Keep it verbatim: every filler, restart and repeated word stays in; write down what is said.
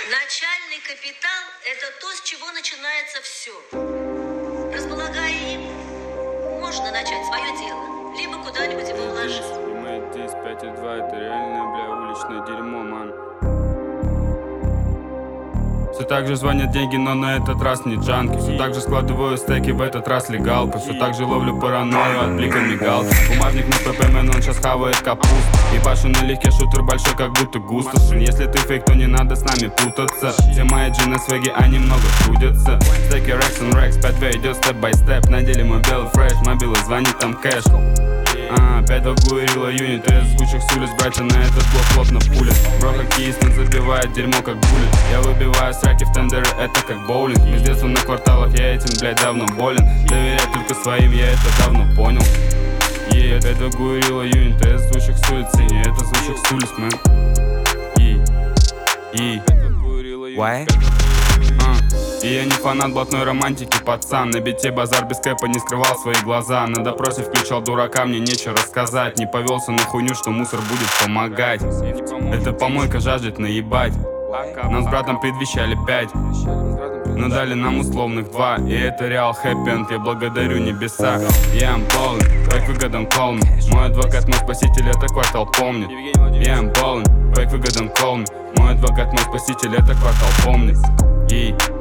Начальный капитал – это то, с чего начинается все. Располагая им, можно начать свое дело, либо куда-нибудь его вложить. пять и два это реальное, бля, уличное дерьмо, ман. Все так же звонят деньги, но на этот раз не джанки. Все так же складываю стеки, в этот раз легалка. Все так же ловлю паранойю от блика мигалки. Бумажник на ПП, он сейчас хавает капуст. Ебашу налегке, шутер большой, как будто Густавшин. Если ты фейк, то не надо с нами путаться. Все мои джи на свеге, они много трудятся. Стеки Рекс and Рекс, пять вэ идет степ бай степ. На деле мой белый фреш, мобилы звонит там кэш. А, опять вагуирила юнит, из звучих с улиц, братья, на этот блок плотно пулят. Бро хоккеист, он забивает дерьмо как буллет. Я выбиваю сраки в тендеры, это как боулинг. Из детства на кварталах, я этим, блядь, давно болен. Доверять только своим, я это давно понял. И опять вагуирила юнит, из звучих с улиц, не это звучих с улиц, мэн. И, и, Why? И я не фанат блатной романтики, пацан. На бите базар без кэпа, не скрывал свои глаза. На допросе включал дурака, мне нечего рассказать. Не повелся на хуйню, что мусор будет помогать. Эта помойка жаждет наебать. Нам с братом предвещали пять, но дали нам условных два. И это реал хэппи-энд, я благодарю небеса. Я am ballin', фейк выгодом call me. Мой адвокат, мой спаситель, это квартал помнит. Я am ballin', фейк выгодом call me. Мой адвокат, мой спаситель, это квартал помнит. И